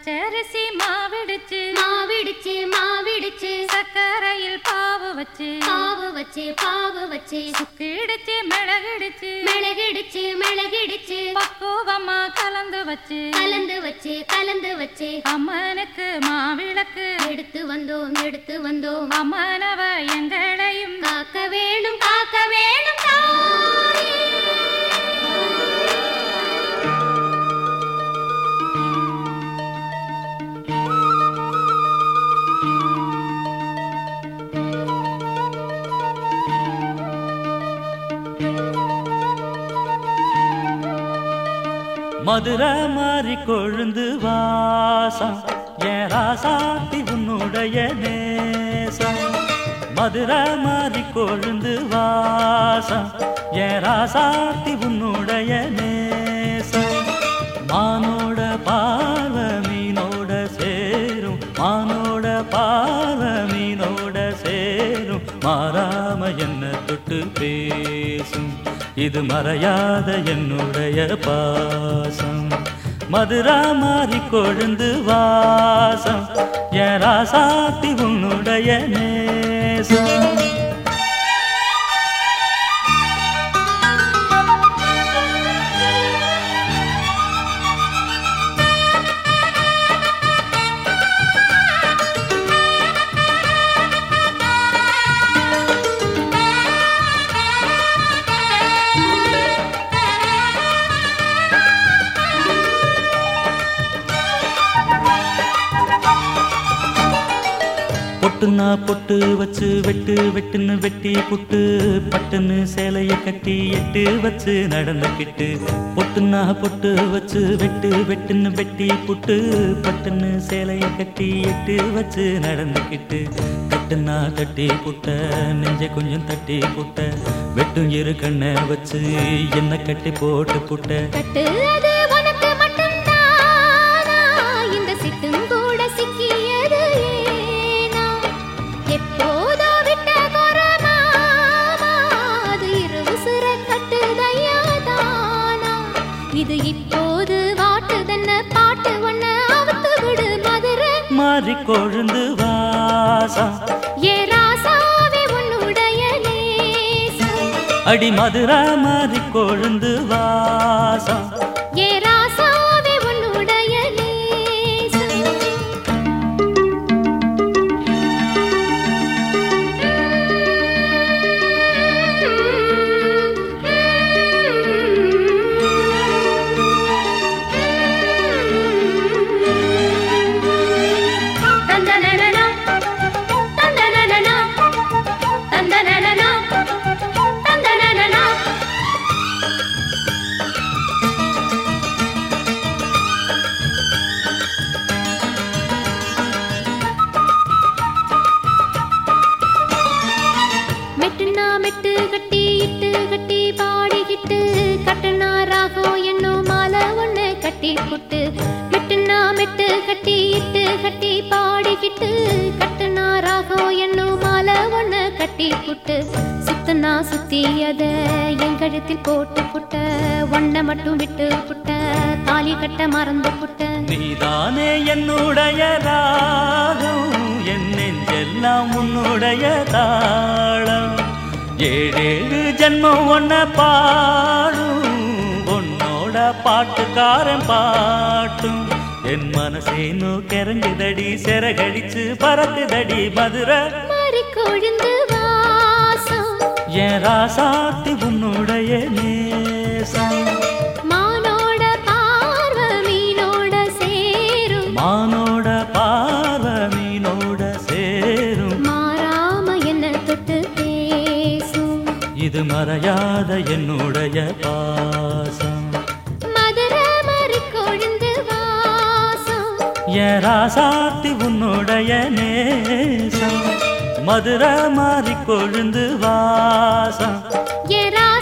பச்சரிசி மாவிடுச்சு மாவிடுச்சு மாவிடுச்சு சக்கரையில் பாவு வச்சு பாவு வச்சு பாவு வச்சு சுக்கிடுச்சு மிளகிடுச்சு மிளகிடுச்சு மிளகிடுச்சு பக்குவமா கலந்து வச்சு கலந்து வச்சு கலந்து வச்சு அம்மனுக்கு மாவிளக்கு எடுத்து வந்தோம் அம்மனவ எங்களையும் காக்க வேணும் தாயே. மதுரை மாறி கொழுந்து வாசம் என் ராசாத்தி உன்னுடைய நேசம். மதுரை மாறி கொழுந்து வாசம் என் ராசாத்தி உன்னுடைய நேசம். மானோட பார்வ மீனோட சேரும் மானோட பார்வ மீனோட சேரும் மாறாம என்ன தொட்டு பேசும் இது மறையாத என்னுடைய பாசம். மதுரா மாறி கொழுந்து வாசம் என் ராசாத்தி உன்னுடைய நேசம். பொட்டுனா பொட்டு வச்சு வெட்டு வெட்டுன்னு வெட்டி புட்டு பட்டுன்னு சேலைய கட்டி எட்டு வச்சு நடந்துக்கிட்டு. பொட்டுனா பொட்டு வச்சு வெட்டு வெட்டுன்னு வெட்டி புட்டு பட்டுன்னு சேலைய கட்டி எட்டு வச்சு நடந்துக்கிட்டு. கட்டுனா தட்டி புட்ட நெஞ்ச கொஞ்சம் தட்டி புட்ட வெட்டும் இரு கண்ணை வச்சு என்ன கட்டி போட்டு புட்ட. இது இப்போது வாட்டுதன்ன பாட்டு ஒண்ண அவுத்து விடு மதுரை மாறி கொழுந்து வாசம் ஏ ராசாவே உன்னுடைய நேசம். அடி மதுரா மாறி கொழுந்து வாசம் ஏ ராசாவே உன்னுடைய நேசம். மெட்டு கட்டி இட்டு கட்டி பாடிக்கிட்டு கட்டுனா ராகம் என்னும் மாலை ஒண்ணு கட்டி புட்டு. மெட்டுனா மெட்டு கட்டி இட்டு கட்டி பாடிக்கிட்டு கட்டுனா ராகம் என்னும் மாலை ஒண்ணு கட்டி புட்டு. சுத்தனா சுத்தி அத என் கழுத்தில் போட்டு புட்ட ஒன்ன மட்டும் விட்டு புட்ட தாலி கட்ட மறந்து புட்ட. நீதானே என்னுடைய ராகம் என் நெஞ்செல்லாம் உன்னுடைய தாளம். ஏழேழு ஜன்மம் ஒன்ன பாடும் உன்னோட பாட்டுக்காரன் பாட்டும். என் மனசேனோ கிறங்குதடி சிறகடிச்சு பறக்குதடி மதுரை மாறி கொழுந்து வாசம் என் ராசாத்தி உன்னுடைய நேசம். மானோட பார்வ மீனோட சேரும் மானோட பார்வ மீனோட சேரும் மாறாம என்ன தொட்டு பேசும் இது மறையாத என்னுடைய பாசம். மதுரை மாறி கொழுந்து வாசம் என் ராசாத்தி உன்னுடைய நேசம். மதுரை மாறி கொழுந்து வாசம் ஏ